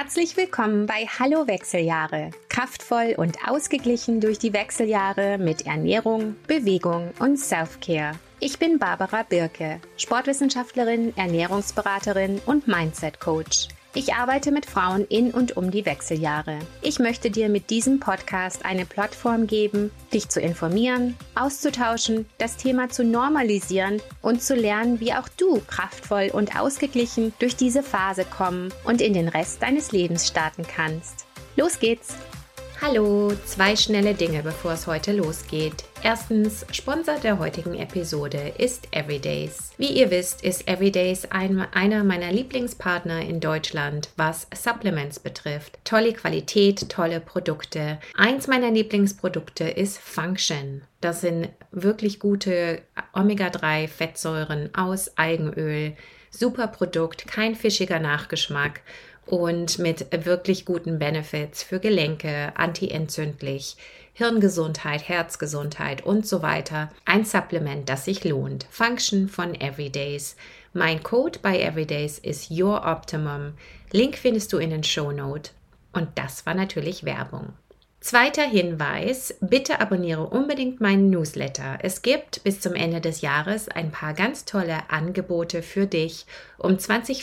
Herzlich willkommen bei Hallo Wechseljahre. Kraftvoll und ausgeglichen durch die Wechseljahre mit Ernährung, Bewegung und Self-Care. Ich bin Barbara Birke, Sportwissenschaftlerin, Ernährungsberaterin und Mindset-Coach. Ich arbeite mit Frauen in und um die Wechseljahre. Ich möchte dir mit diesem Podcast eine Plattform geben, dich zu informieren, auszutauschen, das Thema zu normalisieren und zu lernen, wie auch du kraftvoll und ausgeglichen durch diese Phase kommen und in den Rest deines Lebens starten kannst. Los geht's! Hallo, 2 schnelle Dinge, bevor es heute losgeht. Erstens, Sponsor der heutigen Episode ist Everydays. Wie ihr wisst, ist Everydays einer meiner Lieblingspartner in Deutschland, was Supplements betrifft. Tolle Qualität, tolle Produkte. Eins meiner Lieblingsprodukte ist Function. Das sind wirklich gute Omega-3-Fettsäuren aus Algenöl. Super Produkt, kein fischiger Nachgeschmack. Und mit wirklich guten Benefits für Gelenke, antientzündlich, Hirngesundheit, Herzgesundheit und so weiter. Ein Supplement, das sich lohnt. Function von Everydays. Mein Code bei Everydays ist YourOptimum. Link findest du in den Shownotes. Und das war natürlich Werbung. Zweiter Hinweis, bitte abonniere unbedingt meinen Newsletter. Es gibt bis zum Ende des Jahres ein paar ganz tolle Angebote für dich, um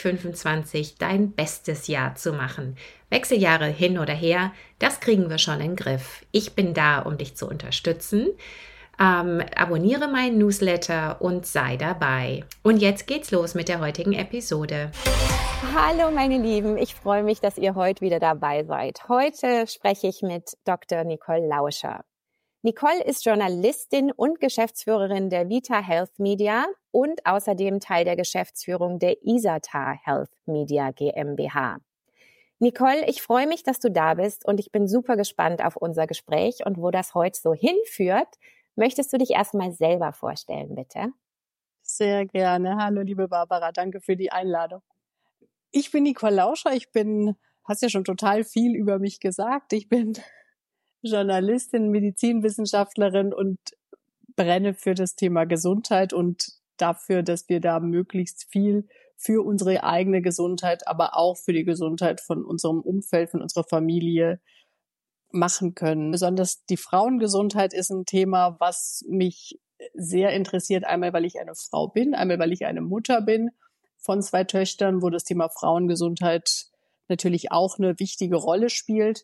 2025 dein bestes Jahr zu machen. Wechseljahre hin oder her, das kriegen wir schon in den Griff. Ich bin da, um dich zu unterstützen. Abonniere meinen Newsletter und sei dabei. Und jetzt geht's los mit der heutigen Episode. Hallo meine Lieben, ich freue mich, dass ihr heute wieder dabei seid. Heute spreche ich mit Dr. Nicole Lauscher. Nicole ist Journalistin und Geschäftsführerin der Vita Health Media und außerdem Teil der Geschäftsführung der Isata Health Media GmbH. Nicole, ich freue mich, dass du da bist und ich bin super gespannt auf unser Gespräch und wo das heute so hinführt. Möchtest du dich erstmal selber vorstellen, bitte? Sehr gerne. Hallo, liebe Barbara, danke für die Einladung. Ich bin Nicole Lauscher, hast ja schon total viel über mich gesagt. Ich bin Journalistin, Medizinwissenschaftlerin und brenne für das Thema Gesundheit und dafür, dass wir da möglichst viel für unsere eigene Gesundheit, aber auch für die Gesundheit von unserem Umfeld, von unserer Familie machen können. Besonders die Frauengesundheit ist ein Thema, was mich sehr interessiert. Einmal, weil ich eine Frau bin, einmal, weil ich eine Mutter bin von 2 Töchtern, wo das Thema Frauengesundheit natürlich auch eine wichtige Rolle spielt.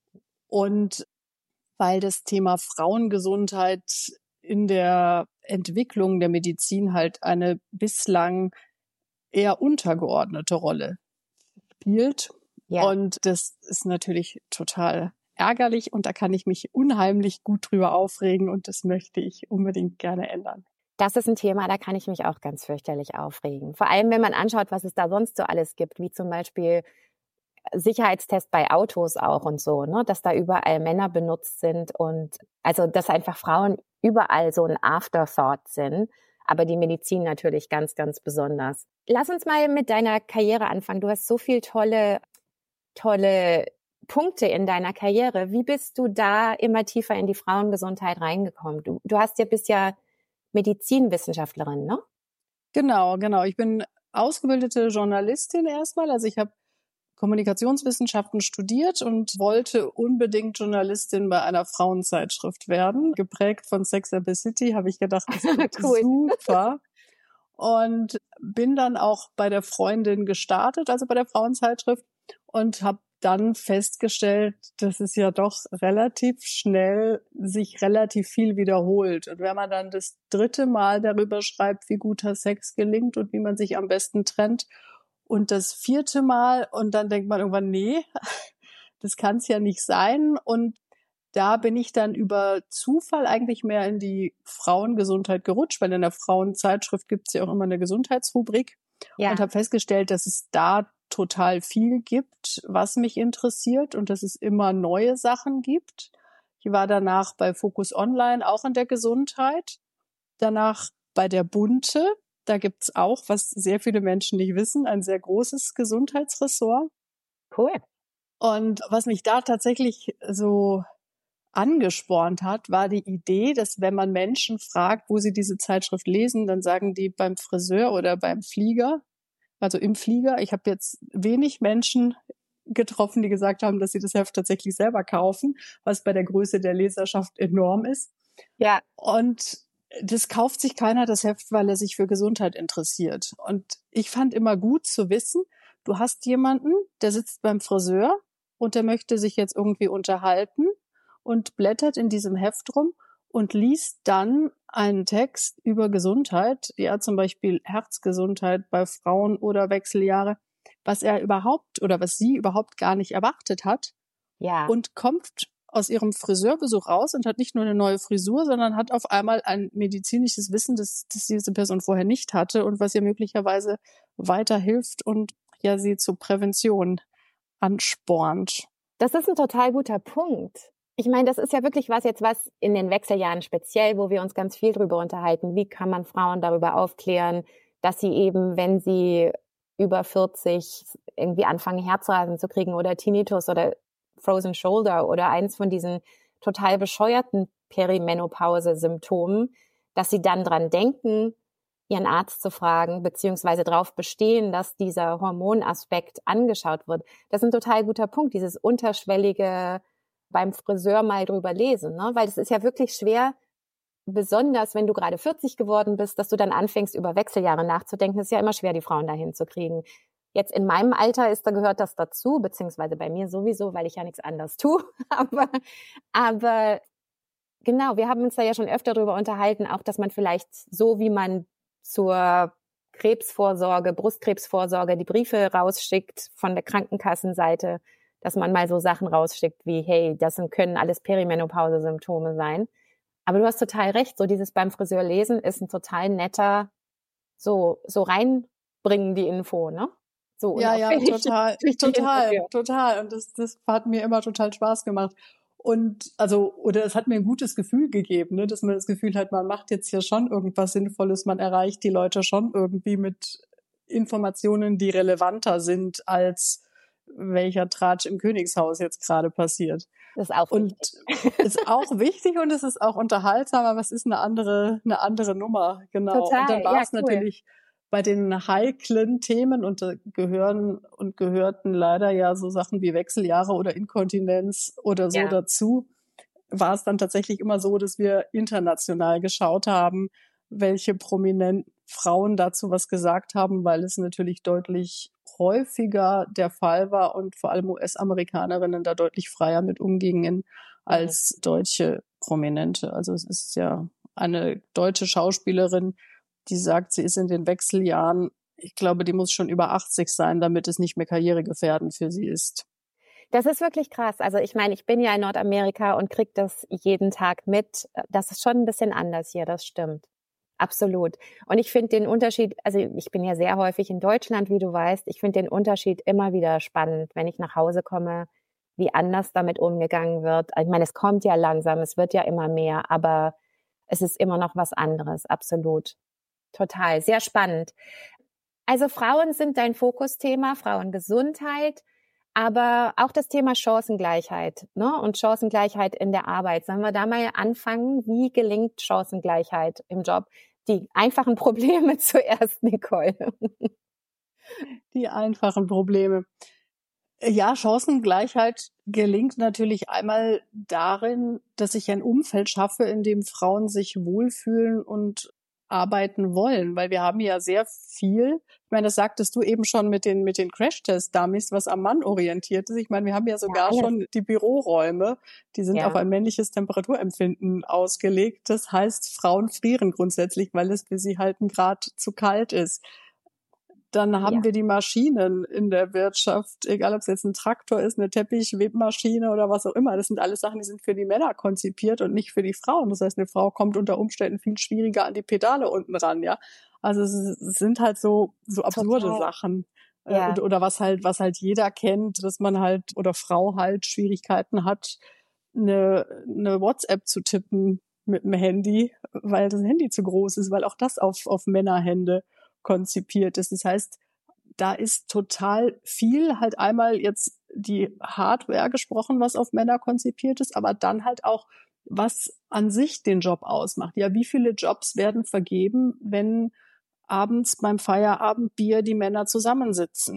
Und weil das Thema Frauengesundheit in der Entwicklung der Medizin halt eine bislang eher untergeordnete Rolle spielt. Ja. Und das ist natürlich total ärgerlich und da kann ich mich unheimlich gut drüber aufregen und das möchte ich unbedingt gerne ändern. Das ist ein Thema, da kann ich mich auch ganz fürchterlich aufregen. Vor allem, wenn man anschaut, was es da sonst so alles gibt, wie zum Beispiel Sicherheitstest bei Autos auch und so, ne, dass da überall Männer benutzt sind und also, dass einfach Frauen überall so ein Afterthought sind, aber die Medizin natürlich ganz, ganz besonders. Lass uns mal mit deiner Karriere anfangen. Du hast so viel tolle Punkte in deiner Karriere. Wie bist du da immer tiefer in die Frauengesundheit reingekommen? Du bist ja Medizinwissenschaftlerin, ne? Genau. Ich bin ausgebildete Journalistin erstmal. Also ich habe Kommunikationswissenschaften studiert und wollte unbedingt Journalistin bei einer Frauenzeitschrift werden. Geprägt von Sex and the City habe ich gedacht, das wird cool. Super. Und bin dann auch bei der Freundin gestartet, also bei der Frauenzeitschrift, und habe dann festgestellt, dass es ja doch relativ schnell sich relativ viel wiederholt. Und wenn man dann das 3. Mal darüber schreibt, wie guter Sex gelingt und wie man sich am besten trennt, und das 4. Mal, und dann denkt man irgendwann, nee, das kann es ja nicht sein. Und da bin ich dann über Zufall eigentlich mehr in die Frauengesundheit gerutscht, weil in der Frauenzeitschrift gibt es ja auch immer eine Gesundheitsrubrik. Ja. Und habe festgestellt, dass es da total viel gibt, was mich interessiert und dass es immer neue Sachen gibt. Ich war danach bei Focus Online, auch in der Gesundheit. Danach bei der Bunte. Da gibt's auch, was sehr viele Menschen nicht wissen, ein sehr großes Gesundheitsressort. Cool. Und was mich da tatsächlich so angespornt hat, war die Idee, dass wenn man Menschen fragt, wo sie diese Zeitschrift lesen, dann sagen die beim Friseur oder beim Flieger, also im Flieger. Ich habe jetzt wenig Menschen getroffen, die gesagt haben, dass sie das Heft tatsächlich selber kaufen, was bei der Größe der Leserschaft enorm ist. Ja. Und das kauft sich keiner, das Heft, weil er sich für Gesundheit interessiert. Und ich fand immer gut zu wissen, du hast jemanden, der sitzt beim Friseur und der möchte sich jetzt irgendwie unterhalten und blättert in diesem Heft rum und liest dann einen Text über Gesundheit, ja, zum Beispiel Herzgesundheit bei Frauen oder Wechseljahre, was er überhaupt oder was sie überhaupt gar nicht erwartet hat. Ja. Und kommt aus ihrem Friseurbesuch raus und hat nicht nur eine neue Frisur, sondern hat auf einmal ein medizinisches Wissen, das diese Person vorher nicht hatte und was ihr möglicherweise weiterhilft und ja sie zur Prävention anspornt. Das ist ein total guter Punkt. Ich meine, das ist ja wirklich was in den Wechseljahren speziell, wo wir uns ganz viel drüber unterhalten. Wie kann man Frauen darüber aufklären, dass sie eben, wenn sie über 40 irgendwie anfangen, Herzrasen zu kriegen oder Tinnitus oder Frozen Shoulder oder eins von diesen total bescheuerten Perimenopause-Symptomen, dass sie dann dran denken, ihren Arzt zu fragen, beziehungsweise darauf bestehen, dass dieser Hormonaspekt angeschaut wird. Das ist ein total guter Punkt, dieses unterschwellige beim Friseur mal drüber lesen, ne? Weil es ist ja wirklich schwer, besonders wenn du gerade 40 geworden bist, dass du dann anfängst, über Wechseljahre nachzudenken. Es ist ja immer schwer, die Frauen dahin zu kriegen. Jetzt in meinem Alter gehört das dazu, beziehungsweise bei mir sowieso, weil ich ja nichts anderes tue. Aber genau, wir haben uns da ja schon öfter drüber unterhalten, auch dass man vielleicht so, wie man zur Krebsvorsorge, Brustkrebsvorsorge die Briefe rausschickt von der Krankenkassenseite, dass man mal so Sachen rausschickt wie, hey, das können alles Perimenopause-Symptome sein. Aber du hast total recht, so dieses beim Friseur lesen ist ein total netter, so reinbringen die Info, ne? So, ja, total. Und das hat mir immer total Spaß gemacht. Und oder es hat mir ein gutes Gefühl gegeben, ne, dass man das Gefühl hat, man macht jetzt hier schon irgendwas Sinnvolles, man erreicht die Leute schon irgendwie mit Informationen, die relevanter sind, als welcher Tratsch im Königshaus jetzt gerade passiert. Das ist auch wichtig. Und ist auch wichtig und es ist auch unterhaltsam, aber es ist eine andere Nummer, genau. Total, und dann war es cool. natürlich bei den heiklen Themen und gehörten leider ja so Sachen wie Wechseljahre oder Inkontinenz oder so dazu, war es dann tatsächlich immer so, dass wir international geschaut haben, welche prominenten Frauen dazu was gesagt haben, weil es natürlich deutlich häufiger der Fall war und vor allem US-Amerikanerinnen da deutlich freier mit umgingen als deutsche Prominente. Also es ist ja eine deutsche Schauspielerin, die sagt, sie ist in den Wechseljahren, ich glaube, die muss schon über 80 sein, damit es nicht mehr karrieregefährdend für sie ist. Das ist wirklich krass. Also ich meine, ich bin ja in Nordamerika und kriege das jeden Tag mit. Das ist schon ein bisschen anders hier, das stimmt. Absolut. Und ich finde den Unterschied, also ich bin ja sehr häufig in Deutschland, wie du weißt, ich finde den Unterschied immer wieder spannend, wenn ich nach Hause komme, wie anders damit umgegangen wird. Ich meine, es kommt ja langsam, es wird ja immer mehr, aber es ist immer noch was anderes, absolut. Total, sehr spannend. Also Frauen sind dein Fokusthema, Frauengesundheit, aber auch das Thema Chancengleichheit, ne? Und Chancengleichheit in der Arbeit. Sollen wir da mal anfangen? Wie gelingt Chancengleichheit im Job? Die einfachen Probleme zuerst, Nicole. Die einfachen Probleme. Ja, Chancengleichheit gelingt natürlich einmal darin, dass ich ein Umfeld schaffe, in dem Frauen sich wohlfühlen und arbeiten wollen, weil wir haben ja sehr viel, ich meine, das sagtest du eben schon mit den Crash-Test-Dummies, was am Mann orientiert ist. Ich meine, wir haben ja sogar schon die Büroräume, die sind auf ein männliches Temperaturempfinden ausgelegt. Das heißt, Frauen frieren grundsätzlich, weil es für sie halt ein Grad zu kalt ist. Dann haben wir die Maschinen in der Wirtschaft, egal ob es jetzt ein Traktor ist, eine Teppichwebmaschine oder was auch immer. Das sind alles Sachen, die sind für die Männer konzipiert und nicht für die Frauen. Das heißt, eine Frau kommt unter Umständen viel schwieriger an die Pedale unten ran, ja. Also es sind halt so absurde Sachen. Ja. Oder was halt jeder kennt, dass man halt oder Frau halt Schwierigkeiten hat, eine WhatsApp zu tippen mit dem Handy, weil das Handy zu groß ist, weil auch das auf Männerhände konzipiert ist. Das heißt, da ist total viel halt einmal jetzt die Hardware gesprochen, was auf Männer konzipiert ist, aber dann halt auch, was an sich den Job ausmacht. Ja, wie viele Jobs werden vergeben, wenn abends beim Feierabendbier die Männer zusammensitzen?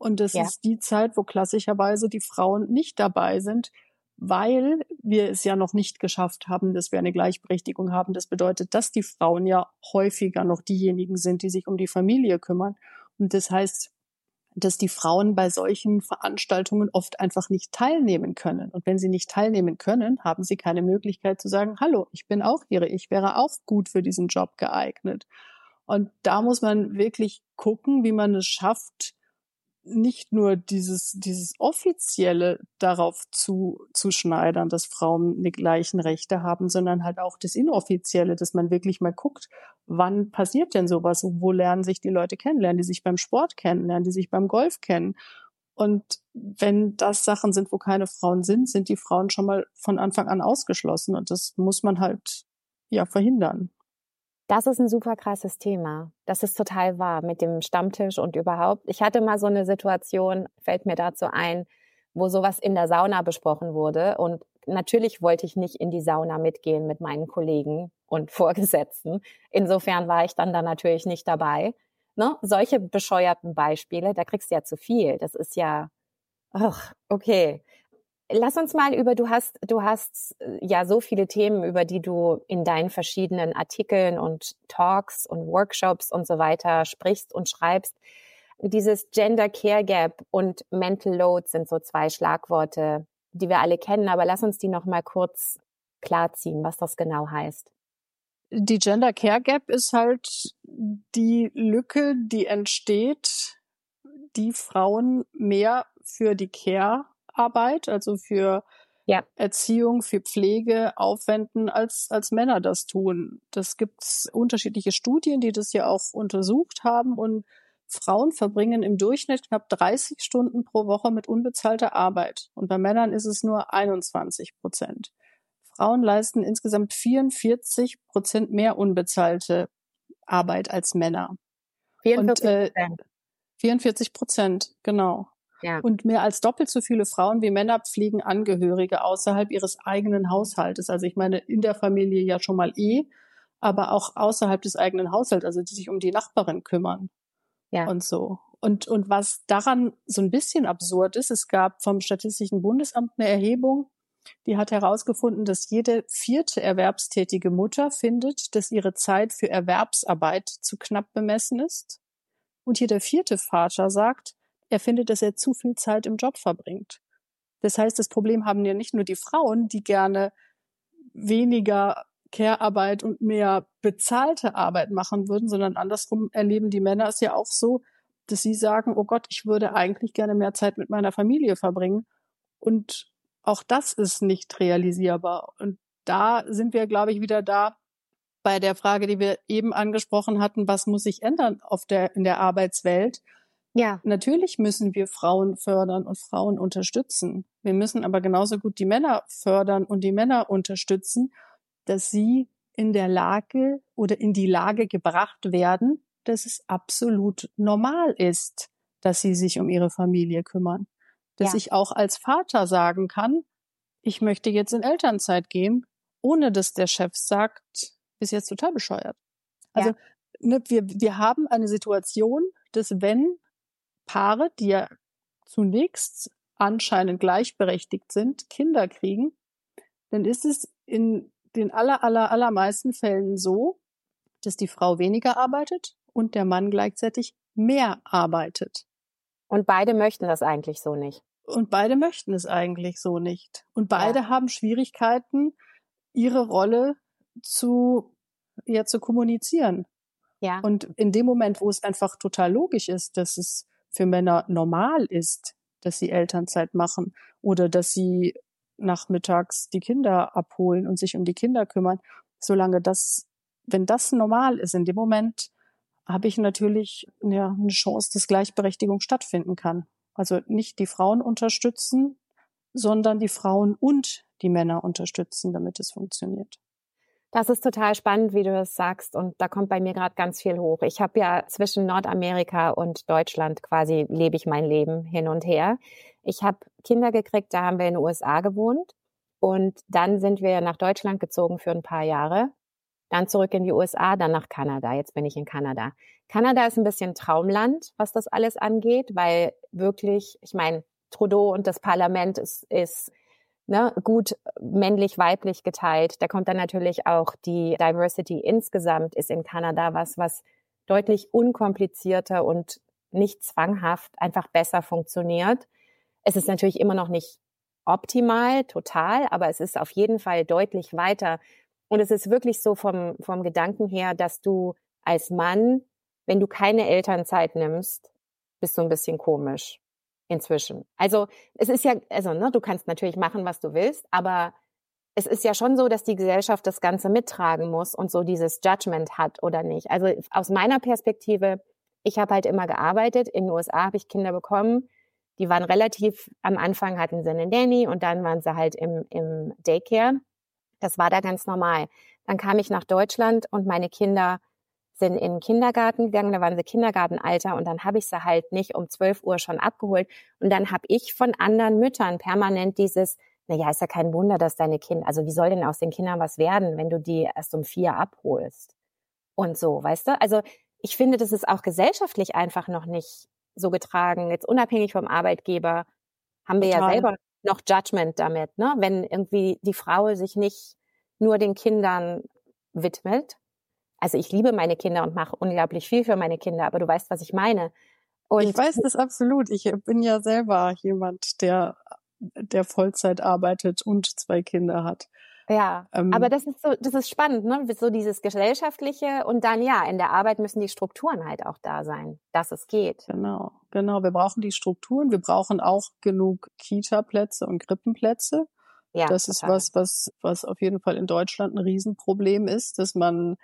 Und das ist die Zeit, wo klassischerweise die Frauen nicht dabei sind, weil wir es ja noch nicht geschafft haben, dass wir eine Gleichberechtigung haben. Das bedeutet, dass die Frauen ja häufiger noch diejenigen sind, die sich um die Familie kümmern. Und das heißt, dass die Frauen bei solchen Veranstaltungen oft einfach nicht teilnehmen können. Und wenn sie nicht teilnehmen können, haben sie keine Möglichkeit zu sagen, hallo, ich bin auch hier, ich wäre auch gut für diesen Job geeignet. Und da muss man wirklich gucken, wie man es schafft, nicht nur dieses Offizielle darauf zu schneidern, dass Frauen die gleichen Rechte haben, sondern halt auch das Inoffizielle, dass man wirklich mal guckt, wann passiert denn sowas? Wo lernen sich die Leute kennen? Lernen die sich beim Sport kennen? Lernen die sich beim Golf kennen? Und wenn das Sachen sind, wo keine Frauen sind, sind die Frauen schon mal von Anfang an ausgeschlossen. Und das muss man halt, verhindern. Das ist ein super krasses Thema. Das ist total wahr mit dem Stammtisch und überhaupt. Ich hatte mal so eine Situation, fällt mir dazu ein, wo sowas in der Sauna besprochen wurde. Und natürlich wollte ich nicht in die Sauna mitgehen mit meinen Kollegen und Vorgesetzten. Insofern war ich dann da natürlich nicht dabei. Ne? Solche bescheuerten Beispiele, da kriegst du ja zu viel. Das ist ja, okay. Lass uns mal du hast ja so viele Themen, über die du in deinen verschiedenen Artikeln und Talks und Workshops und so weiter sprichst und schreibst. Dieses Gender Care Gap und Mental Load sind so 2 Schlagworte, die wir alle kennen, aber lass uns die noch mal kurz klarziehen, was das genau heißt. Die Gender Care Gap ist halt die Lücke, die entsteht, die Frauen mehr für die Care-Arbeit, also für Erziehung, für Pflege aufwenden, als Männer das tun. Das gibt's unterschiedliche Studien, die das ja auch untersucht haben, und Frauen verbringen im Durchschnitt knapp 30 Stunden pro Woche mit unbezahlter Arbeit. Und bei Männern ist es nur 21%. Frauen leisten insgesamt 44% mehr unbezahlte Arbeit als Männer. 44%. 44%, genau. Ja. Und mehr als doppelt so viele Frauen wie Männer pflegen Angehörige außerhalb ihres eigenen Haushaltes. Also ich meine, in der Familie ja schon mal aber auch außerhalb des eigenen Haushalts, also die sich um die Nachbarin kümmern. Ja. Und so. Und was daran so ein bisschen absurd ist, es gab vom Statistischen Bundesamt eine Erhebung, die hat herausgefunden, dass jede 4. erwerbstätige Mutter findet, dass ihre Zeit für Erwerbsarbeit zu knapp bemessen ist. Und jeder 4. Vater sagt, er findet, dass er zu viel Zeit im Job verbringt. Das heißt, das Problem haben ja nicht nur die Frauen, die gerne weniger Care-Arbeit und mehr bezahlte Arbeit machen würden, sondern andersrum erleben die Männer es ja auch so, dass sie sagen, oh Gott, ich würde eigentlich gerne mehr Zeit mit meiner Familie verbringen. Und auch das ist nicht realisierbar. Und da sind wir, glaube ich, wieder da bei der Frage, die wir eben angesprochen hatten, was muss sich ändern in der Arbeitswelt? Ja. Natürlich müssen wir Frauen fördern und Frauen unterstützen. Wir müssen aber genauso gut die Männer fördern und die Männer unterstützen, dass sie in der Lage oder in die Lage gebracht werden, dass es absolut normal ist, dass sie sich um ihre Familie kümmern. Dass ich auch als Vater sagen kann, ich möchte jetzt in Elternzeit gehen, ohne dass der Chef sagt, bist jetzt total bescheuert. Also wir haben eine Situation, dass wenn Paare, die ja zunächst anscheinend gleichberechtigt sind, Kinder kriegen, dann ist es in den allermeisten Fällen so, dass die Frau weniger arbeitet und der Mann gleichzeitig mehr arbeitet. Und beide möchten das eigentlich so nicht. Und beide möchten es eigentlich so nicht. Und beide haben Schwierigkeiten, ihre Rolle zu kommunizieren. Ja. Und in dem Moment, wo es einfach total logisch ist, dass es für Männer normal ist, dass sie Elternzeit machen oder dass sie nachmittags die Kinder abholen und sich um die Kinder kümmern, wenn das normal ist, in dem Moment habe ich natürlich eine Chance, dass Gleichberechtigung stattfinden kann. Also nicht die Frauen unterstützen, sondern die Frauen und die Männer unterstützen, damit es funktioniert. Das ist total spannend, wie du das sagst, und da kommt bei mir gerade ganz viel hoch. Ich habe ja zwischen Nordamerika und Deutschland quasi lebe ich mein Leben hin und her. Ich habe Kinder gekriegt, da haben wir in den USA gewohnt und dann sind wir nach Deutschland gezogen für ein paar Jahre, dann zurück in die USA, dann nach Kanada. Jetzt bin ich in Kanada. Kanada ist ein bisschen Traumland, was das alles angeht, weil wirklich, ich meine, Trudeau und das Parlament ist gut männlich-weiblich geteilt. Da kommt dann natürlich auch die Diversity insgesamt ist in Kanada was deutlich unkomplizierter und nicht zwanghaft einfach besser funktioniert. Es ist natürlich immer noch nicht optimal, total, aber es ist auf jeden Fall deutlich weiter. Und es ist wirklich so vom Gedanken her, dass du als Mann, wenn du keine Elternzeit nimmst, bist du ein bisschen komisch inzwischen. Also es ist ja, du kannst natürlich machen, was du willst, aber es ist ja schon so, dass die Gesellschaft das Ganze mittragen muss und so dieses Judgment hat oder nicht. Also aus meiner Perspektive, ich habe halt immer gearbeitet. In den USA habe ich Kinder bekommen. Die waren relativ, am Anfang hatten sie eine Nanny und dann waren sie halt im Daycare. Das war da ganz normal. Dann kam ich nach Deutschland und meine Kinder sind in den Kindergarten gegangen, da waren sie Kindergartenalter und dann habe ich sie halt nicht um 12 Uhr schon abgeholt. Und dann habe ich von anderen Müttern permanent dieses, naja, ist ja kein Wunder, dass deine Kinder, also wie soll denn aus den Kindern was werden, wenn du die erst um 4 abholst? Und so, weißt du? Also ich finde, das ist auch gesellschaftlich einfach noch nicht so getragen. Jetzt unabhängig vom Arbeitgeber haben wir ja selber noch Judgment damit, ne? Wenn irgendwie die Frau sich nicht nur den Kindern widmet. Also ich liebe meine Kinder und mache unglaublich viel für meine Kinder, aber du weißt, was ich meine. Und ich weiß das absolut. Ich bin ja selber jemand, der Vollzeit arbeitet und 2 Kinder hat. Ja, aber das ist spannend, ne? So dieses Gesellschaftliche und dann ja, in der Arbeit müssen die Strukturen halt auch da sein, dass es geht. Genau. Wir brauchen die Strukturen. Wir brauchen auch genug Kita-Plätze und Krippenplätze. Ja, das total. Ist was auf jeden Fall in Deutschland ein Riesenproblem ist, dass man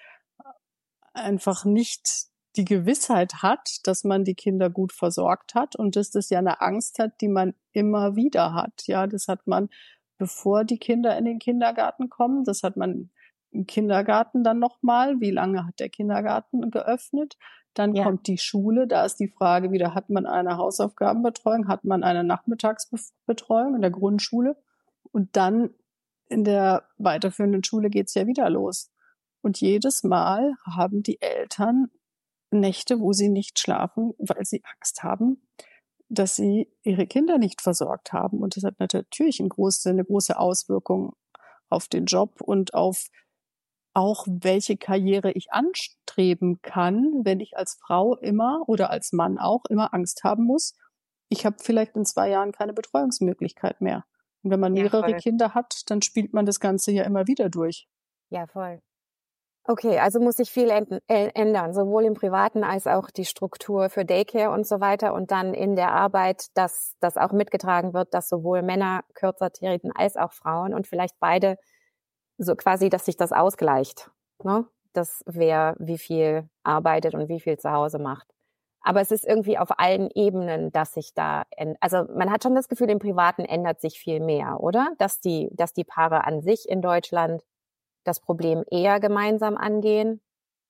einfach nicht die Gewissheit hat, dass man die Kinder gut versorgt hat und dass das ja eine Angst hat, die man immer wieder hat. Ja, das hat man, bevor die Kinder in den Kindergarten kommen. Das hat man im Kindergarten dann nochmal. Wie lange hat der Kindergarten geöffnet? Dann kommt die Schule. Da ist die Frage wieder, hat man eine Hausaufgabenbetreuung? Hat man eine Nachmittagsbetreuung in der Grundschule? Und dann in der weiterführenden Schule geht's ja wieder los. Und jedes Mal haben die Eltern Nächte, wo sie nicht schlafen, weil sie Angst haben, dass sie ihre Kinder nicht versorgt haben. Und das hat natürlich eine große Auswirkung auf den Job und auf auch, welche Karriere ich anstreben kann, wenn ich als Frau immer oder als Mann auch immer Angst haben muss, ich habe vielleicht in 2 Jahren keine Betreuungsmöglichkeit mehr. Und wenn man mehrere Kinder hat, dann spielt man das Ganze ja immer wieder durch. Ja, voll. Okay, also muss sich viel ändern, sowohl im Privaten als auch die Struktur für Daycare und so weiter und dann in der Arbeit, dass das auch mitgetragen wird, dass sowohl Männer kürzer treten als auch Frauen und vielleicht beide so quasi, dass sich das ausgleicht, ne? Dass wer wie viel arbeitet und wie viel zu Hause macht. Aber es ist irgendwie auf allen Ebenen, dass sich da, also man hat schon das Gefühl, im Privaten ändert sich viel mehr, oder? Dass die Paare an sich in Deutschland das Problem eher gemeinsam angehen?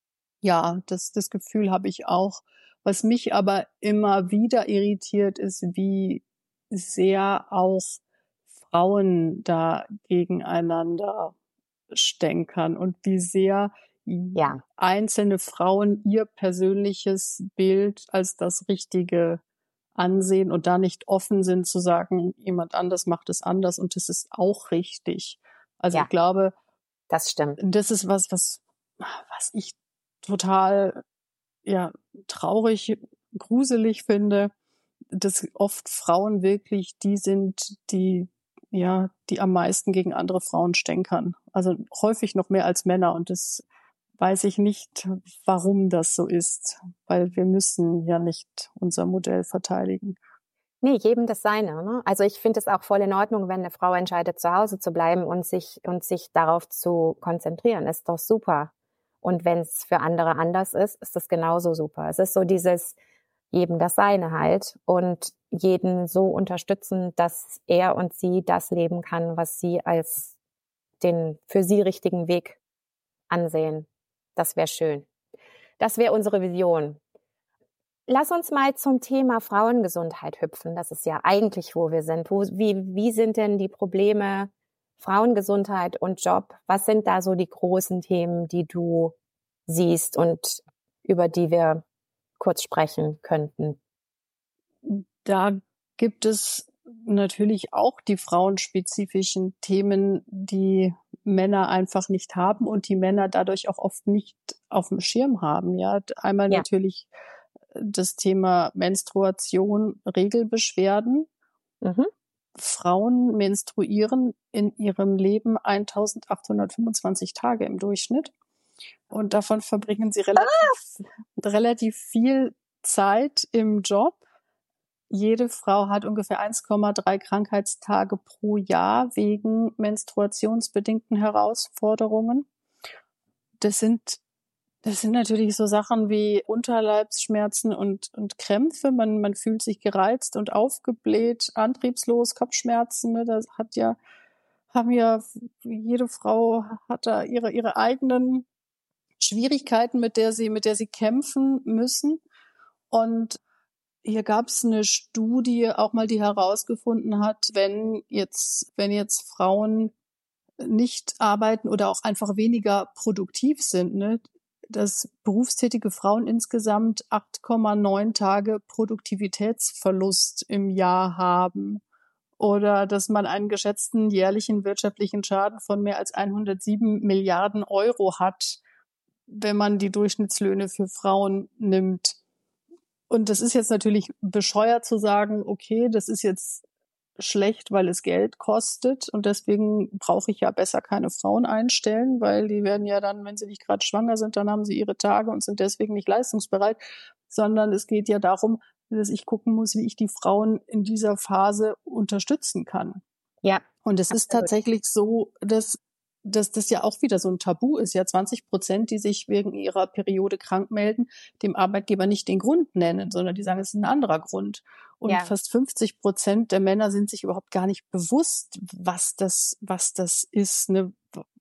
Ja, das Gefühl habe ich auch. Was mich aber immer wieder irritiert, ist, wie sehr auch Frauen da gegeneinander stänkern und wie sehr einzelne Frauen ihr persönliches Bild als das Richtige ansehen und da nicht offen sind zu sagen, jemand anders macht es anders und das ist auch richtig. Also ich glaube, das stimmt. Das ist was ich total traurig, gruselig finde, dass oft Frauen wirklich die sind, die am meisten gegen andere Frauen stänkern. Also häufig noch mehr als Männer und das weiß ich nicht, warum das so ist, weil wir müssen ja nicht unser Modell verteidigen. Nee, jedem das Seine, ne? Also ich finde es auch voll in Ordnung, wenn eine Frau entscheidet, zu Hause zu bleiben und sich darauf zu konzentrieren. Ist doch super. Und wenn es für andere anders ist, ist das genauso super. Es ist so dieses jedem das Seine halt und jeden so unterstützen, dass er und sie das leben kann, was sie als den für sie richtigen Weg ansehen. Das wäre schön. Das wäre unsere Vision. Lass uns mal zum Thema Frauengesundheit hüpfen. Das ist ja eigentlich, wo wir sind. Wie sind denn die Probleme Frauengesundheit und Job? Was sind da so die großen Themen, die du siehst und über die wir kurz sprechen könnten? Da gibt es natürlich auch die frauenspezifischen Themen, die Männer einfach nicht haben und die Männer dadurch auch oft nicht auf dem Schirm haben. Ja, einmal Ja. natürlich das Thema Menstruation, Regelbeschwerden. Mhm. Frauen menstruieren in ihrem Leben 1825 Tage im Durchschnitt. Und davon verbringen sie relativ viel Zeit im Job. Jede Frau hat ungefähr 1,3 Krankheitstage pro Jahr wegen menstruationsbedingten Herausforderungen. Das sind natürlich so Sachen wie Unterleibsschmerzen und Krämpfe. Man fühlt sich gereizt und aufgebläht, antriebslos, Kopfschmerzen. Ne? Jede Frau hat da ihre eigenen Schwierigkeiten, mit der sie kämpfen müssen. Und hier gab es eine Studie auch mal, die herausgefunden hat, wenn jetzt Frauen nicht arbeiten oder auch einfach weniger produktiv sind, ne, dass berufstätige Frauen insgesamt 8,9 Tage Produktivitätsverlust im Jahr haben. Oder dass man einen geschätzten jährlichen wirtschaftlichen Schaden von mehr als 107 Milliarden Euro hat, wenn man die Durchschnittslöhne für Frauen nimmt. Und das ist jetzt natürlich bescheuert zu sagen, okay, das ist jetzt schlecht, weil es Geld kostet und deswegen brauche ich ja besser keine Frauen einstellen, weil die werden ja dann, wenn sie nicht gerade schwanger sind, dann haben sie ihre Tage und sind deswegen nicht leistungsbereit, sondern es geht ja darum, dass ich gucken muss, wie ich die Frauen in dieser Phase unterstützen kann. Ja. Und es ist tatsächlich so, dass das ja auch wieder so ein Tabu ist. Ja, 20%, die sich wegen ihrer Periode krank melden, dem Arbeitgeber nicht den Grund nennen, sondern die sagen, es ist ein anderer Grund. Und fast 50% der Männer sind sich überhaupt gar nicht bewusst, was das ist, ne,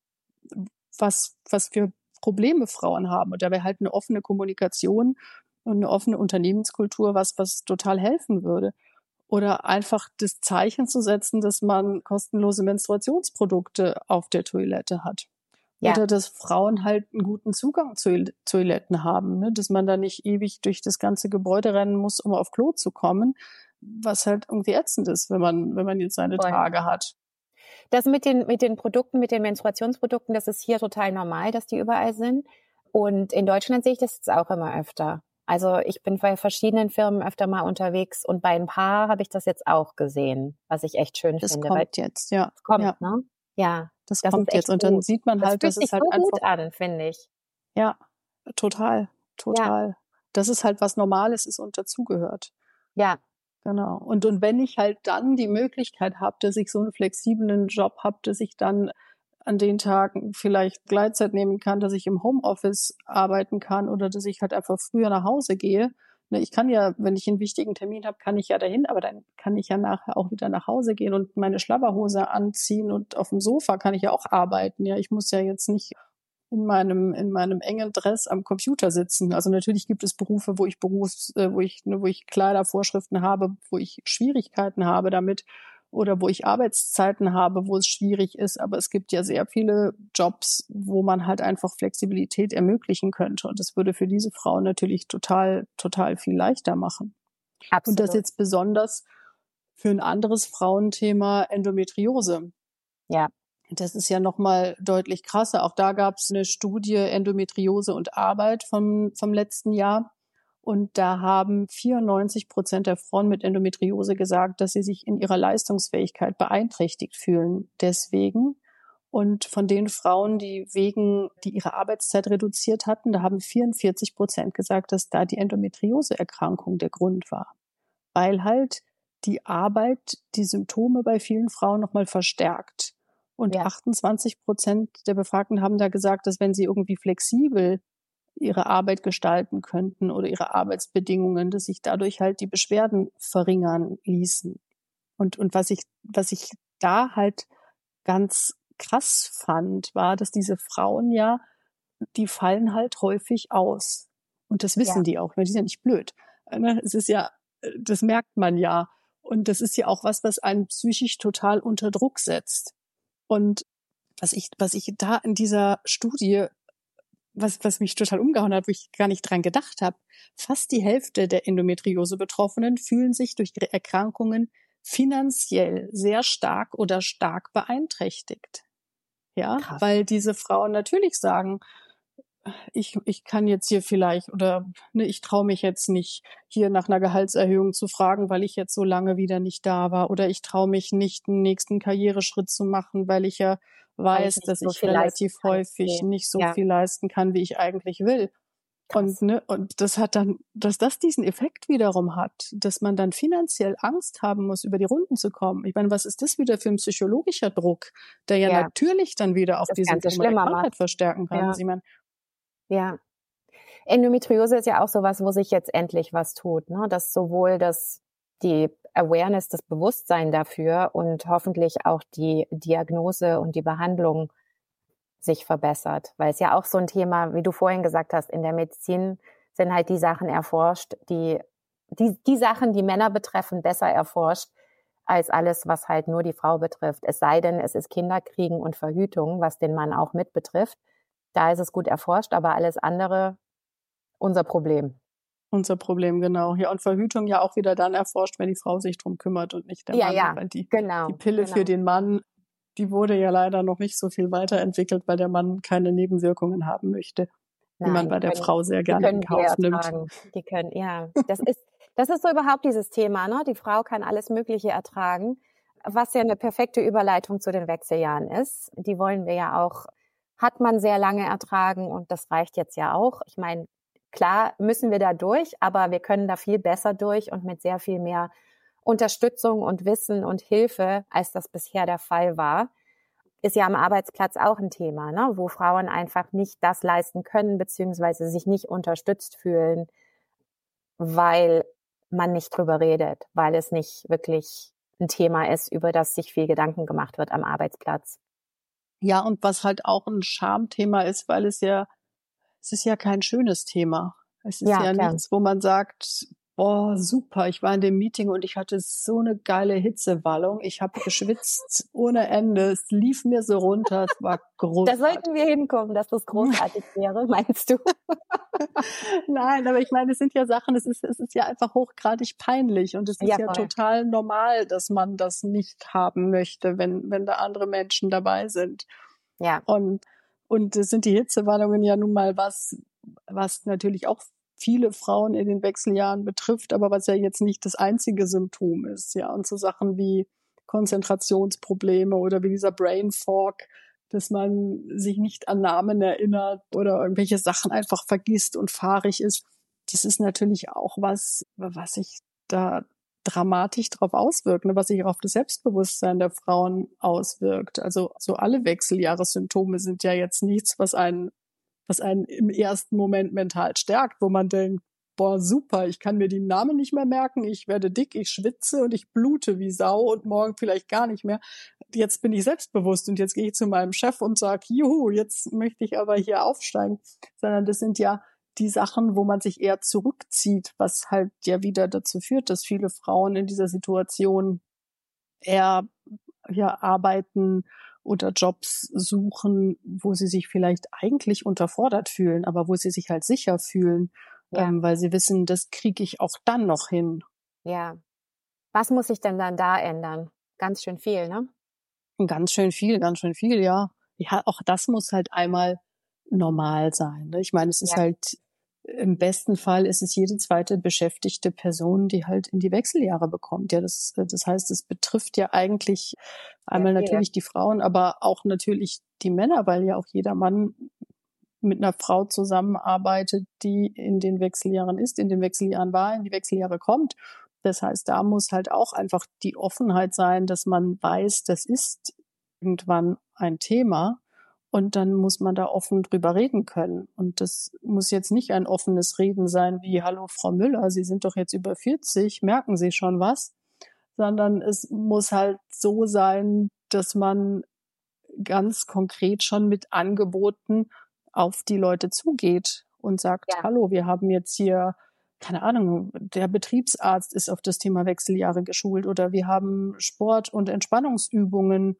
was für Probleme Frauen haben. Und da wäre halt eine offene Kommunikation und eine offene Unternehmenskultur was total helfen würde. Oder einfach das Zeichen zu setzen, dass man kostenlose Menstruationsprodukte auf der Toilette hat. Ja. Oder dass Frauen halt einen guten Zugang zu Toiletten haben, ne? Dass man da nicht ewig durch das ganze Gebäude rennen muss, um auf Klo zu kommen, was halt irgendwie ätzend ist, wenn man jetzt seine Tage hat. Das mit den Produkten, mit den Menstruationsprodukten, das ist hier total normal, dass die überall sind. Und in Deutschland sehe ich das jetzt auch immer öfter. Also ich bin bei verschiedenen Firmen öfter mal unterwegs und bei ein paar habe ich das jetzt auch gesehen, was ich echt schön finde. Das kommt jetzt, ja. Das kommt, ja. Ne? Ja. Das kommt jetzt und dann sieht man halt, dass es halt so einfach gut an, finde ich. Ja, total. Ja. Das ist halt was Normales ist und dazugehört. Ja. Genau. Und wenn ich halt dann die Möglichkeit habe, dass ich so einen flexiblen Job habe, dass ich dann an den Tagen vielleicht Gleitzeit nehmen kann, dass ich im Homeoffice arbeiten kann oder dass ich halt einfach früher nach Hause gehe. Ne, ich kann ja, wenn ich einen wichtigen Termin habe, kann ich ja dahin, aber dann kann ich ja nachher auch wieder nach Hause gehen und meine Schlabberhose anziehen und auf dem Sofa kann ich ja auch arbeiten. Ja, ich muss ja jetzt nicht in meinem engen Dress am Computer sitzen. Also natürlich gibt es Berufe, wo ich Kleidervorschriften habe, wo ich Schwierigkeiten habe damit oder wo ich Arbeitszeiten habe, wo es schwierig ist. Aber es gibt ja sehr viele Jobs, wo man halt einfach Flexibilität ermöglichen könnte. Und das würde für diese Frauen natürlich total, total viel leichter machen. Absolut. Und das jetzt besonders für ein anderes Frauenthema Endometriose. Ja. Das ist ja nochmal deutlich krasser. Auch da gab es eine Studie Endometriose und Arbeit vom letzten Jahr. Und da haben 94% der Frauen mit Endometriose gesagt, dass sie sich in ihrer Leistungsfähigkeit beeinträchtigt fühlen. Deswegen. Und von den Frauen, die ihre Arbeitszeit reduziert hatten, da haben 44% gesagt, dass da die Endometriose-Erkrankung der Grund war. Weil halt die Arbeit die Symptome bei vielen Frauen nochmal verstärkt. Und 28% der Befragten haben da gesagt, dass wenn sie irgendwie flexibel ihre Arbeit gestalten könnten oder ihre Arbeitsbedingungen, dass sich dadurch halt die Beschwerden verringern ließen. Und was ich da halt ganz krass fand, war, dass diese Frauen die fallen halt häufig aus. Und das wissen die auch, weil die sind ja nicht blöd. Es ist ja, das merkt man ja. Und das ist ja auch was einen psychisch total unter Druck setzt. Und was ich da in dieser Studie was mich total umgehauen hat, wo ich gar nicht dran gedacht habe, fast die Hälfte der Endometriose-Betroffenen fühlen sich durch ihre Erkrankungen finanziell sehr stark oder stark beeinträchtigt. Ja, Krass. weil diese Frauen natürlich sagen, ich kann jetzt hier vielleicht oder ne, ich traue mich jetzt nicht, hier nach einer Gehaltserhöhung zu fragen, weil ich jetzt so lange wieder nicht da war. Oder ich traue mich nicht, einen nächsten Karriereschritt zu machen, weil ich ja Weil ich weiß, nicht dass so ich viel leisten relativ kann. häufig Okay. nicht so Ja, viel leisten kann, wie ich eigentlich will. krass. Und das hat dann, dass das diesen Effekt wiederum hat, dass man dann finanziell Angst haben muss, über die Runden zu kommen. Ich meine, was ist das wieder für ein psychologischer Druck, der ja Ja, natürlich dann wieder auch das die Ganze Symptome der schlimmer Krankheit macht. verstärken kann. Ja, Ich meine, ja. Endometriose ist ja auch sowas, wo sich jetzt endlich was tut, ne? Dass sowohl die Awareness, das Bewusstsein dafür und hoffentlich auch die Diagnose und die Behandlung sich verbessert. Weil es ja auch so ein Thema, wie du vorhin gesagt hast, in der Medizin sind halt die Sachen erforscht, die Sachen, die Männer betreffen, besser erforscht als alles, was halt nur die Frau betrifft. Es sei denn, es ist Kinderkriegen und Verhütung, was den Mann auch mit betrifft. Da ist es gut erforscht, aber alles andere unser Problem. unser Problem, genau. Ja, und Verhütung ja auch wieder dann erforscht, wenn die Frau sich drum kümmert und nicht der Ja, Mann. ja, Weil die genau, Pille für den Mann, die wurde ja leider noch nicht so viel weiterentwickelt, weil der Mann keine Nebenwirkungen haben möchte, die man Nein, bei der Frau sehr die gerne in können wir Kauf nimmt. ertragen. Die können, ja. Das ist so überhaupt dieses Thema, ne? Die Frau kann alles Mögliche ertragen, was ja eine perfekte Überleitung zu den Wechseljahren ist. Die wollen wir ja auch, hat man sehr lange ertragen und das reicht jetzt ja auch. Ich meine, klar müssen wir da durch, aber wir können da viel besser durch und mit sehr viel mehr Unterstützung und Wissen und Hilfe, als das bisher der Fall war. Ist ja am Arbeitsplatz auch ein Thema, ne? Wo Frauen einfach nicht das leisten können, beziehungsweise sich nicht unterstützt fühlen, weil man nicht drüber redet, weil es nicht wirklich ein Thema ist, über das sich viel Gedanken gemacht wird am Arbeitsplatz. Ja, und was halt auch ein Schamthema ist, weil es ist ja kein schönes Thema. Es ist Ja, ja klar. nichts, wo man sagt, boah, super, ich war in dem Meeting und ich hatte so eine geile Hitzewallung. Ich habe geschwitzt ohne Ende. Es lief mir so runter. Es war Da großartig. sollten wir hinkommen, dass das großartig wäre, meinst du? Nein, aber ich meine, es sind ja Sachen, es ist ja einfach hochgradig peinlich und es ist Ja, ja voll. total normal, dass man das nicht haben möchte, wenn da andere Menschen dabei sind. Ja, Und es sind die Hitzewallungen ja nun mal was natürlich auch viele Frauen in den Wechseljahren betrifft, aber was ja jetzt nicht das einzige Symptom ist, ja. Und so Sachen wie Konzentrationsprobleme oder wie dieser Brain Fog, dass man sich nicht an Namen erinnert oder irgendwelche Sachen einfach vergisst und fahrig ist. Das ist natürlich auch was sich da dramatisch drauf auswirkt, ne, was sich auch auf das Selbstbewusstsein der Frauen auswirkt. Also so alle Wechseljahressymptome sind ja jetzt nichts, was einen im ersten Moment mental stärkt, wo man denkt, boah, super, ich kann mir die Namen nicht mehr merken, ich werde dick, ich schwitze und ich blute wie Sau und morgen vielleicht gar nicht mehr. Jetzt bin ich selbstbewusst und jetzt gehe ich zu meinem Chef und sage, juhu, jetzt möchte ich aber hier aufsteigen. Sondern das sind ja die Sachen, wo man sich eher zurückzieht, was halt ja wieder dazu führt, dass viele Frauen in dieser Situation eher arbeiten oder Jobs suchen, wo sie sich vielleicht eigentlich unterfordert fühlen, aber wo sie sich halt sicher fühlen, ja, weil sie wissen, das kriege ich auch dann noch hin. ja. Was muss sich denn dann da ändern? Ganz schön viel, ne? Ganz schön viel, ja. Ja, auch das muss halt einmal normal sein. Ne? Ich meine, es ist Ja, halt, im besten Fall ist es jede zweite beschäftigte Person, die halt in die Wechseljahre bekommt. Ja, das heißt, es betrifft ja eigentlich sehr einmal viele. natürlich die Frauen, aber auch natürlich die Männer, weil ja auch jeder Mann mit einer Frau zusammenarbeitet, die in den Wechseljahren ist, in den Wechseljahren war, in die Wechseljahre kommt. Das heißt, da muss halt auch einfach die Offenheit sein, dass man weiß, das ist irgendwann ein Thema und dann muss man da offen drüber reden können. Und das muss jetzt nicht ein offenes Reden sein wie, hallo Frau Müller, Sie sind doch jetzt über 40, merken Sie schon was? Sondern es muss halt so sein, dass man ganz konkret schon mit Angeboten auf die Leute zugeht und sagt, Ja, hallo, wir haben jetzt hier, keine Ahnung, der Betriebsarzt ist auf das Thema Wechseljahre geschult oder wir haben Sport- und Entspannungsübungen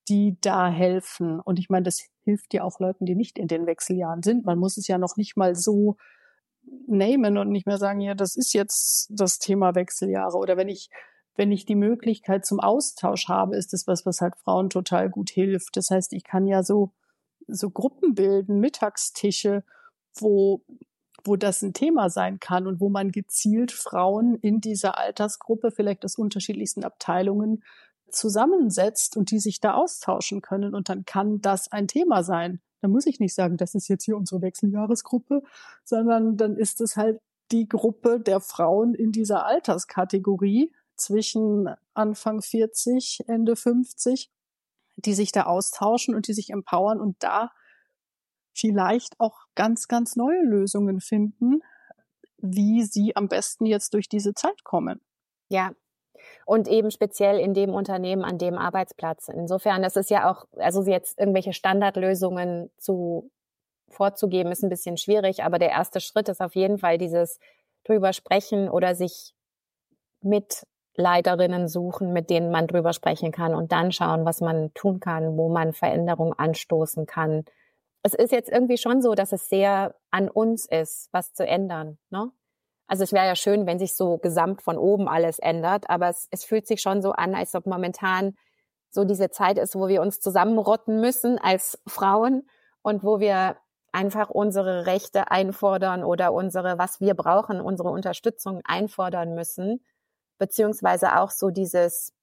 die da helfen. Und ich meine, das hilft ja auch Leuten, die nicht in den Wechseljahren sind. Man muss es ja noch nicht mal so namen und nicht mehr sagen, ja, das ist jetzt das Thema Wechseljahre. Oder wenn ich die Möglichkeit zum Austausch habe, ist das was halt Frauen total gut hilft. Das heißt, ich kann ja so Gruppen bilden, Mittagstische, wo das ein Thema sein kann und wo man gezielt Frauen in dieser Altersgruppe, vielleicht aus unterschiedlichsten Abteilungen, zusammensetzt und die sich da austauschen können. Und dann kann das ein Thema sein. Da muss ich nicht sagen, das ist jetzt hier unsere Wechseljahresgruppe, sondern dann ist es halt die Gruppe der Frauen in dieser Alterskategorie zwischen Anfang 40, Ende 50, die sich da austauschen und die sich empowern und da vielleicht auch ganz, ganz neue Lösungen finden, wie sie am besten jetzt durch diese Zeit kommen. Ja. Und eben speziell in dem Unternehmen, an dem Arbeitsplatz. Insofern, das ist ja auch, also jetzt irgendwelche Standardlösungen vorzugeben, ist ein bisschen schwierig, aber der erste Schritt ist auf jeden Fall dieses drüber sprechen oder sich Mitleiterinnen suchen, mit denen man drüber sprechen kann und dann schauen, was man tun kann, wo man Veränderungen anstoßen kann. Es ist jetzt irgendwie schon so, dass es sehr an uns ist, was zu ändern, ne? Also es wäre ja schön, wenn sich so gesamt von oben alles ändert, aber es fühlt sich schon so an, als ob momentan so diese Zeit ist, wo wir uns zusammenrotten müssen als Frauen und wo wir einfach unsere Rechte einfordern oder was wir brauchen, unsere Unterstützung einfordern müssen, beziehungsweise auch so dieses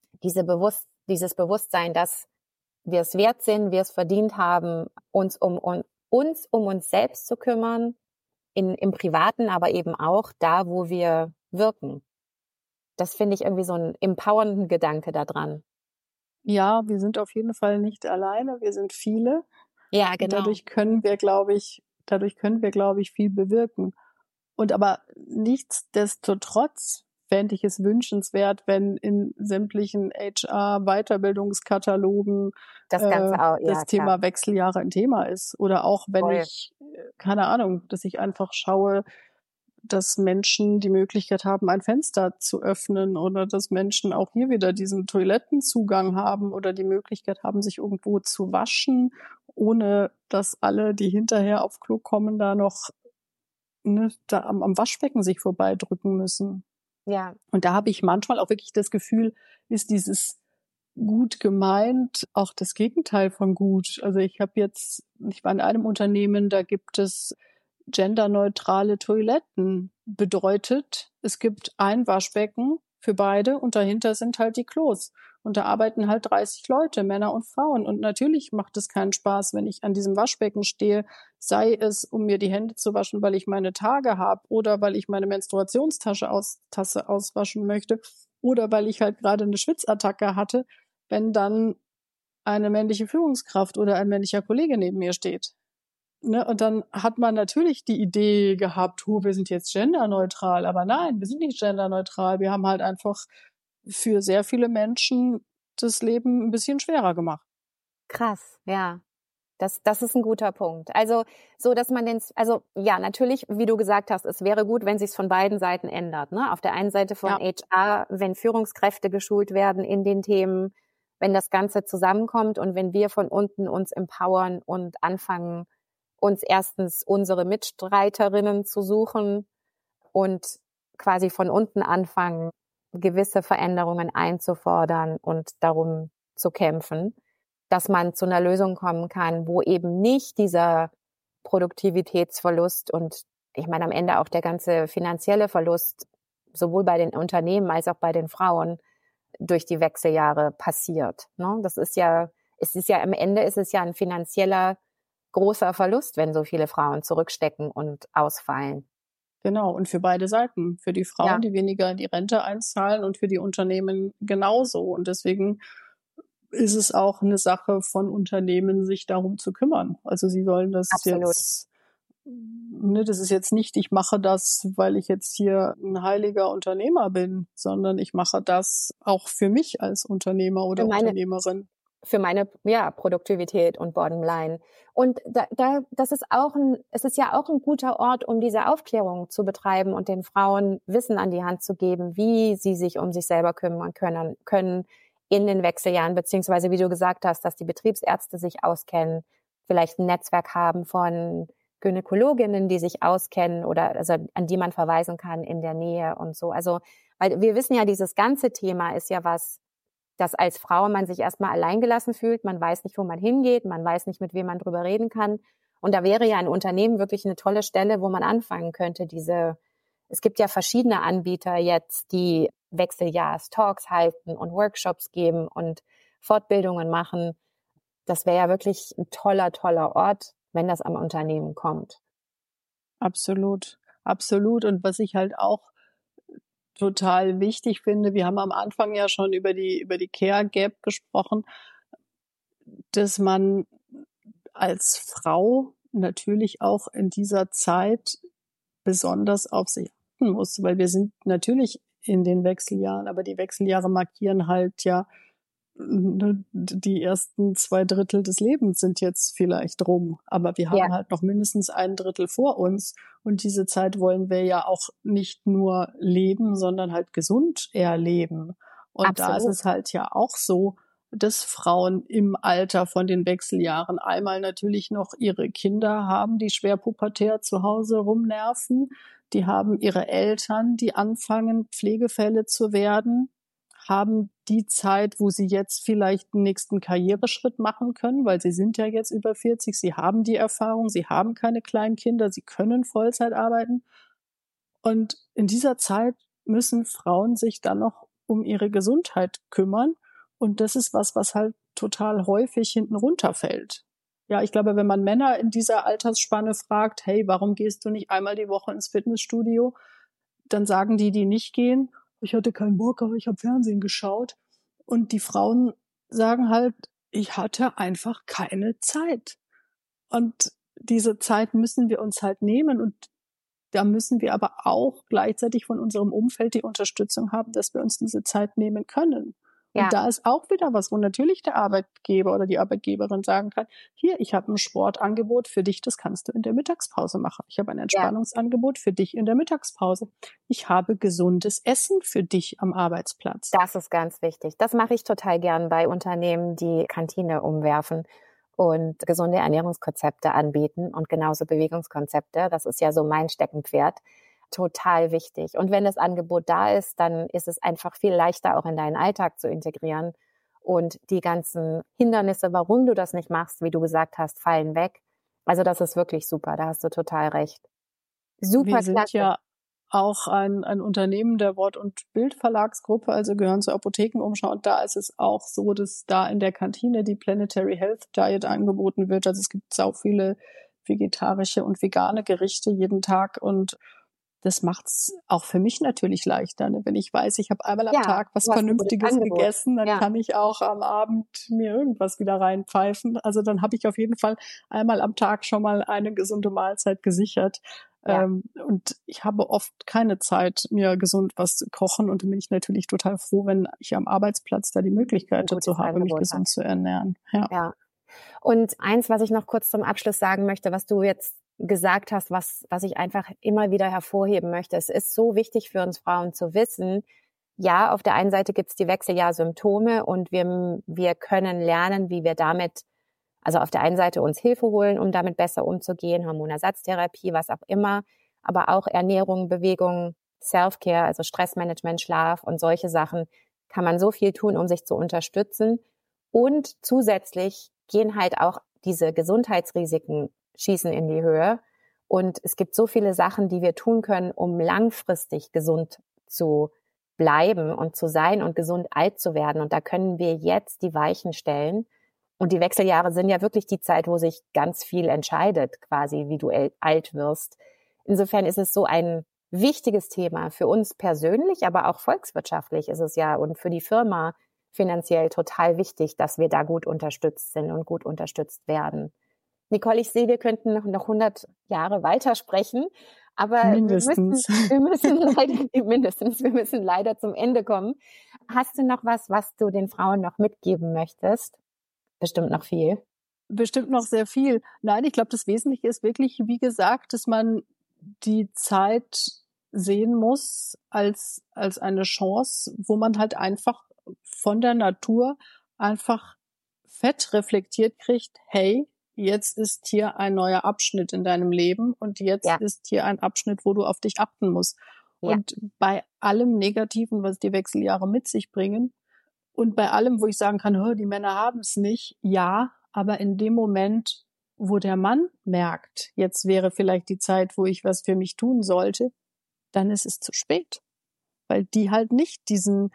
Bewusstsein, dass wir es wert sind, wir es verdient haben, uns um uns selbst zu kümmern, im Privaten, aber eben auch da, wo wir wirken. Das finde ich irgendwie so einen empowernden Gedanke da dran. Ja, wir sind auf jeden Fall nicht alleine, wir sind viele. Ja, genau. Und dadurch können wir, glaube ich, viel bewirken. Und aber nichtsdestotrotz fände ich es wünschenswert, wenn in sämtlichen HR-Weiterbildungskatalogen das Thema Wechseljahre ein Thema ist. Oder auch wenn ich, keine Ahnung, dass ich einfach schaue, dass Menschen die Möglichkeit haben, ein Fenster zu öffnen oder dass Menschen auch hier wieder diesen Toilettenzugang haben oder die Möglichkeit haben, sich irgendwo zu waschen, ohne dass alle, die hinterher auf Klo kommen, da noch da am Waschbecken sich vorbeidrücken müssen. Ja. Und da habe ich manchmal auch wirklich das Gefühl, ist dieses gut gemeint auch das Gegenteil von gut. Also ich war in einem Unternehmen, da gibt es genderneutrale Toiletten. Bedeutet, es gibt ein Waschbecken für beide und dahinter sind halt die Klos. Und da arbeiten halt 30 Leute, Männer und Frauen. Und natürlich macht es keinen Spaß, wenn ich an diesem Waschbecken stehe, sei es, um mir die Hände zu waschen, weil ich meine Tage habe oder weil ich meine Menstruationstasse auswaschen möchte oder weil ich halt gerade eine Schwitzattacke hatte, wenn dann eine männliche Führungskraft oder ein männlicher Kollege neben mir steht. Ne? Und dann hat man natürlich die Idee gehabt, wir sind jetzt genderneutral. Aber nein, wir sind nicht genderneutral. Wir haben halt einfach für sehr viele Menschen das Leben ein bisschen schwerer gemacht. Krass, ja. Das ist ein guter Punkt. Also, so, dass man ja, natürlich, wie du gesagt hast, es wäre gut, wenn sich's von beiden Seiten ändert, ne? Auf der einen Seite von HR, wenn Führungskräfte geschult werden in den Themen, wenn das Ganze zusammenkommt und wenn wir von unten uns empowern und anfangen, uns erstens unsere Mitstreiterinnen zu suchen und quasi von unten anfangen, gewisse Veränderungen einzufordern und darum zu kämpfen, dass man zu einer Lösung kommen kann, wo eben nicht dieser Produktivitätsverlust und ich meine am Ende auch der ganze finanzielle Verlust sowohl bei den Unternehmen als auch bei den Frauen durch die Wechseljahre passiert. Ne? Am Ende ist es ja ein finanzieller großer Verlust, wenn so viele Frauen zurückstecken und ausfallen. Genau, und für beide Seiten. Für die Frauen, die weniger in die Rente einzahlen und für die Unternehmen genauso. Und deswegen ist es auch eine Sache von Unternehmen, sich darum zu kümmern. Also sie sollen das das ist jetzt nicht, ich mache das, weil ich jetzt hier ein heiliger Unternehmer bin, sondern ich mache das auch für mich als Unternehmer oder Unternehmerin. Für meine Produktivität und Bottomline. Und es ist ja auch ein guter Ort, um diese Aufklärung zu betreiben und den Frauen Wissen an die Hand zu geben, wie sie sich um sich selber kümmern können, in den Wechseljahren, beziehungsweise wie du gesagt hast, dass die Betriebsärzte sich auskennen, vielleicht ein Netzwerk haben von Gynäkologinnen, die sich auskennen oder also an die man verweisen kann in der Nähe und so. Also, weil wir wissen ja, dieses ganze Thema ist ja was, dass als Frau man sich erstmal alleingelassen fühlt, man weiß nicht, wo man hingeht, man weiß nicht, mit wem man drüber reden kann. Und da wäre ja ein Unternehmen wirklich eine tolle Stelle, wo man anfangen könnte, es gibt ja verschiedene Anbieter jetzt, die Wechseljahrs-Talks halten und Workshops geben und Fortbildungen machen. Das wäre ja wirklich ein toller Ort, wenn das am Unternehmen kommt. Absolut, absolut. Und was ich halt auch total wichtig finde, wir haben am Anfang ja schon über die Care Gap gesprochen, dass man als Frau natürlich auch in dieser Zeit besonders auf sich achten muss, weil wir sind natürlich in den Wechseljahren, aber die Wechseljahre markieren halt ja die ersten 2/3 des Lebens sind jetzt vielleicht rum, aber wir haben halt noch mindestens 1/3 vor uns und diese Zeit wollen wir ja auch nicht nur leben, sondern halt gesund erleben. Und Absolut. Da ist es halt ja auch so, dass Frauen im Alter von den Wechseljahren einmal natürlich noch ihre Kinder haben, die schwer pubertär zu Hause rumnerven, die haben ihre Eltern, die anfangen, Pflegefälle zu werden, haben die Zeit, wo sie jetzt vielleicht den nächsten Karriereschritt machen können, weil sie sind ja jetzt über 40, sie haben die Erfahrung, sie haben keine Kleinkinder, sie können Vollzeit arbeiten. Und in dieser Zeit müssen Frauen sich dann noch um ihre Gesundheit kümmern. Und das ist was halt total häufig hinten runterfällt. Ja, ich glaube, wenn man Männer in dieser Altersspanne fragt, hey, warum gehst du nicht einmal die Woche ins Fitnessstudio? Dann sagen die nicht gehen, ich hatte keinen Bock, aber ich habe Fernsehen geschaut. Und die Frauen sagen halt, ich hatte einfach keine Zeit. Und diese Zeit müssen wir uns halt nehmen. Und da müssen wir aber auch gleichzeitig von unserem Umfeld die Unterstützung haben, dass wir uns diese Zeit nehmen können. Ja. Und da ist auch wieder was, wo natürlich der Arbeitgeber oder die Arbeitgeberin sagen kann, hier, ich habe ein Sportangebot für dich, das kannst du in der Mittagspause machen. Ich habe ein Entspannungsangebot für dich in der Mittagspause. Ich habe gesundes Essen für dich am Arbeitsplatz. Das ist ganz wichtig. Das mache ich total gern bei Unternehmen, die Kantine umwerfen und gesunde Ernährungskonzepte anbieten und genauso Bewegungskonzepte. Das ist ja so mein Steckenpferd. Total wichtig. Und wenn das Angebot da ist, dann ist es einfach viel leichter auch in deinen Alltag zu integrieren. Und die ganzen Hindernisse, warum du das nicht machst, wie du gesagt hast, fallen weg. Also das ist wirklich super. Da hast du total recht. Super Wir sind klasse. ja auch ein Unternehmen der Wort- und Bildverlagsgruppe, also gehören zur Apothekenumschau. Und da ist es auch so, dass da in der Kantine die Planetary Health Diet angeboten wird. Also es gibt sau viele vegetarische und vegane Gerichte jeden Tag und das macht's auch für mich natürlich leichter. Ne? Wenn ich weiß, ich habe einmal am Tag was Vernünftiges gegessen, dann kann ich auch am Abend mir irgendwas wieder reinpfeifen. Also dann habe ich auf jeden Fall einmal am Tag schon mal eine gesunde Mahlzeit gesichert. Ja. Und ich habe oft keine Zeit, mir gesund was zu kochen. Und dann bin ich natürlich total froh, wenn ich am Arbeitsplatz da die Möglichkeit dazu habe, mich gesund zu ernähren. Ja. Und eins, was ich noch kurz zum Abschluss sagen möchte, was du jetzt gesagt hast, was ich einfach immer wieder hervorheben möchte. Es ist so wichtig für uns Frauen zu wissen, ja, auf der einen Seite gibt es die Wechseljahrsymptome und wir können lernen, wie wir damit, also auf der einen Seite uns Hilfe holen, um damit besser umzugehen, Hormonersatztherapie, was auch immer, aber auch Ernährung, Bewegung, Self-Care, also Stressmanagement, Schlaf und solche Sachen, kann man so viel tun, um sich zu unterstützen. Und zusätzlich gehen halt auch diese Gesundheitsrisiken schießen in die Höhe. Und es gibt so viele Sachen, die wir tun können, um langfristig gesund zu bleiben und zu sein und gesund alt zu werden. Und da können wir jetzt die Weichen stellen. Und die Wechseljahre sind ja wirklich die Zeit, wo sich ganz viel entscheidet, quasi, wie du alt wirst. Insofern ist es so ein wichtiges Thema für uns persönlich, aber auch volkswirtschaftlich ist es ja und für die Firma finanziell total wichtig, dass wir da gut unterstützt sind und gut unterstützt werden. Nicole, ich sehe, wir könnten noch 100 Jahre weitersprechen, aber mindestens. Wir müssen leider zum Ende kommen. Hast du noch was du den Frauen noch mitgeben möchtest? Bestimmt noch viel. Bestimmt noch sehr viel. Nein, ich glaube, das Wesentliche ist wirklich, wie gesagt, dass man die Zeit sehen muss als eine Chance, wo man halt einfach von der Natur einfach fett reflektiert kriegt, hey, jetzt ist hier ein neuer Abschnitt in deinem Leben und jetzt ist hier ein Abschnitt, wo du auf dich achten musst. Ja. Und bei allem Negativen, was die Wechseljahre mit sich bringen und bei allem, wo ich sagen kann, die Männer haben es nicht, ja, aber in dem Moment, wo der Mann merkt, jetzt wäre vielleicht die Zeit, wo ich was für mich tun sollte, dann ist es zu spät. Weil die halt nicht diesen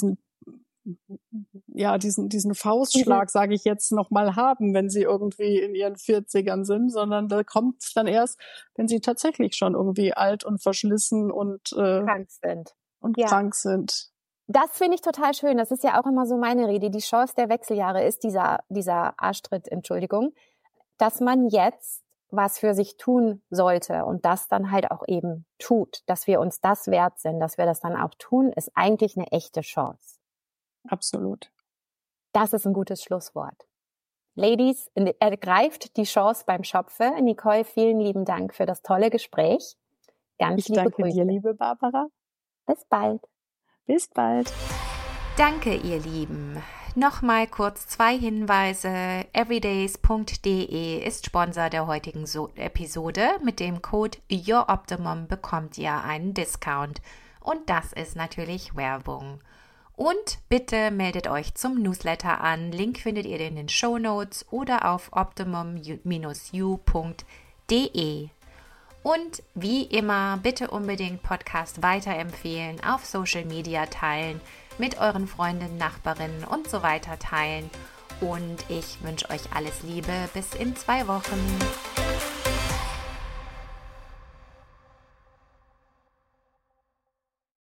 Faustschlag, sage ich jetzt nochmal, haben, wenn sie irgendwie in ihren 40ern sind, sondern da kommt es dann erst, wenn sie tatsächlich schon irgendwie alt und verschlissen und krank sind. Das finde ich total schön. Das ist ja auch immer so meine Rede. Die Chance der Wechseljahre ist dieser Arschtritt, dass man jetzt was für sich tun sollte und das dann halt auch eben tut, dass wir uns das wert sind, dass wir das dann auch tun, ist eigentlich eine echte Chance. Absolut. Das ist ein gutes Schlusswort. Ladies, ergreift die Chance beim Schopfe. Nicole, vielen lieben Dank für das tolle Gespräch. Ganz liebe Grüße. Ich danke dir, liebe Barbara. Bis bald. Bis bald. Danke, ihr Lieben. Nochmal kurz 2 Hinweise. Everydays.de ist Sponsor der heutigen Episode. Mit dem Code YourOptimum bekommt ihr einen Discount. Und das ist natürlich Werbung. Und bitte meldet euch zum Newsletter an. Link findet ihr in den Shownotes oder auf optimum-u.de. Und wie immer, bitte unbedingt Podcast weiterempfehlen, auf Social Media teilen, mit euren Freundinnen, Nachbarinnen und so weiter teilen. Und ich wünsche euch alles Liebe. Bis in 2 Wochen.